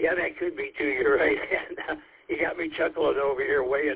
Yeah, that could be too. You're right. And, you got me chuckling over here, weighing.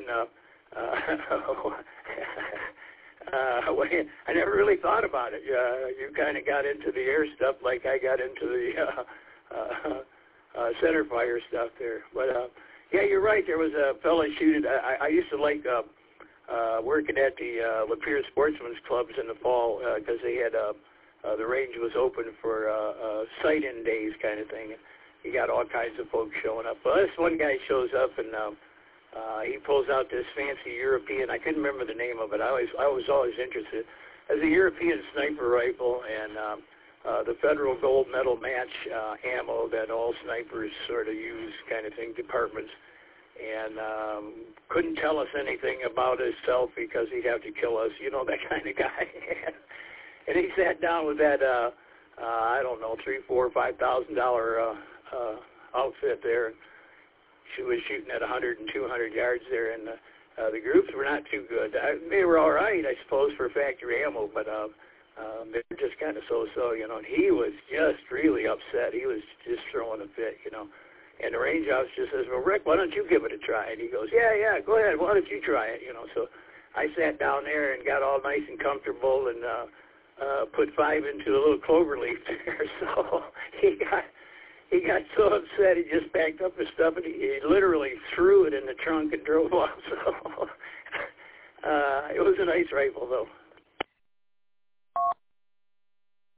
I never really thought about it. You kind of got into the air stuff like I got into the center fire stuff there. But yeah, you're right. There was a fella shooting. I used to like working at the Lapeer Sportsman's Clubs in the fall because they had the range was open for sight-in days kind of thing. You got all kinds of folks showing up. Well, this one guy shows up and he pulls out this fancy European. I couldn't remember the name of it. I was always interested. As a European sniper rifle and the federal gold medal match ammo that all snipers sort of use, kind of thing, departments. And couldn't tell us anything about himself because he'd have to kill us, you know, that kind of guy. And he sat down with that, I don't know, $3,000, $4,000, $5,000 outfit there. She was shooting at 100 and 200 yards there, and the groups were not too good. They were all right, I suppose, for factory ammo, but they were just kind of so-so, you know. And he was just really upset. He was just throwing a fit, you know. And the range officer says, well, Rick, why don't you give it a try? And he goes, yeah, go ahead. Why don't you try it, you know. So I sat down there and got all nice and comfortable and put 5 into a little clover leaf there. So he got so upset he just packed up his stuff and he literally threw it in the trunk and drove off. So it was a nice rifle, though.